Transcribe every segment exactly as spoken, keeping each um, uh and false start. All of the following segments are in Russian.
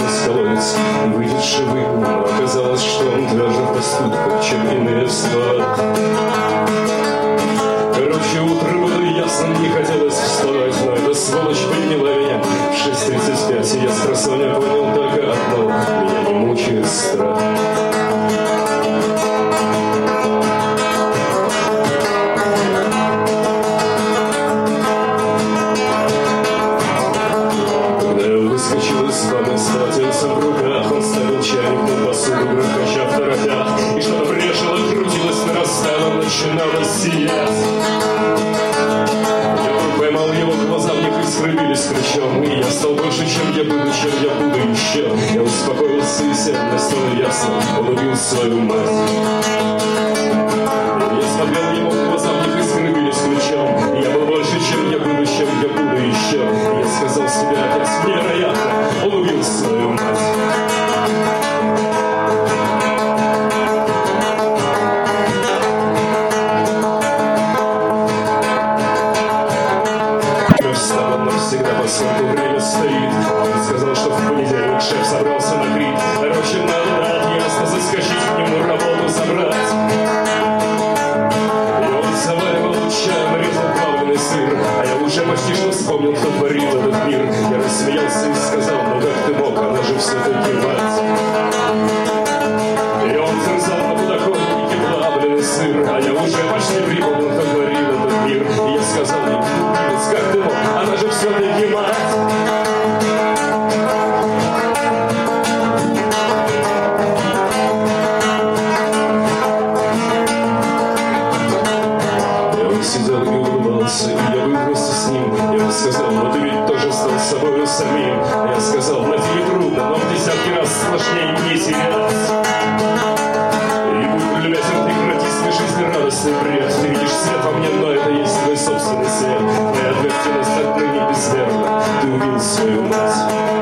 из колодец и выйдет живым. Но оказалось, что он тверже в поступках, чем иные слова. Короче, утро было ясным, не хотелось вставать, но эта сволочь подняла меня в шесть тридцать пять, и я с просонья понял только одно: меня не мучает страх. Выскочил из ванны с полотенцем в руках. Он ставил чайник на посуду, громко в торопях. И что-то брешило, крутилось, нарастало, начинало сиять. Я вдруг поймал его глаза, в них искрылись ключом. И я стал больше, чем я буду, чем я буду еще. Я успокоился и сел, мне стало ясно: он убил свою мать. Я смотрел ему в глаза, в них искрылись ключом. И я был больше, чем я буду, чем я буду еще. И я сказал себе: отец, невероятно, он убил свою мать. Я встал навсегда, поскольку время стоит. Он сказал, что в понедельник шеф собрался на крик. Короче, надо дать ясно заскочить к нему, работу забрать. Чаем резал плавленый сыр, а я уже почти что вспомнил, кто творит этот мир. Я рассмеялся и сказал: ну как ты мог, она же все-таки мать. И он терзал на подоконнике плавленый сыр, а я уже почти припомнил, кто творит этот мир. И я сказал ей: убивец, как ты мог, она же все-таки мать. Сидел и улыбался, и я был вместе с ним. И он сказал: но ты ведь тоже стал собою самим. А я сказал: на тебе трудно, но в десятки раз сложнее не терять. И будь любезен, прекрати свой жизнерадостный бред. Ты видишь свет во мне, но это есть твой собственный свет. Твоя ответственность отныне безмерна. Ты убил свою мать.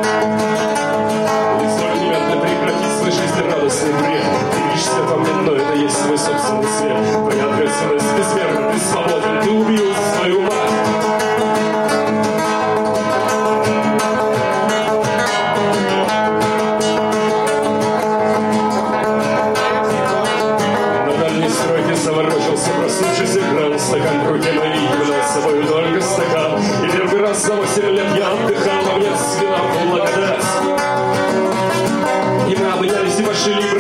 И столь немедленно прекрати свой жизнерадостный бред. Ты видишь свет во мне, но это есть твой собственный свет. Твоя ответственность безмерна. Ты свободен, ты убил свою мать. На дальней стройке заворочился проснувшийся экран. Стакан в руке моей являл собой только стакан. И первый раз за восемь лет я отдыхал, а мне свела благодать. И мы обнялись и пошли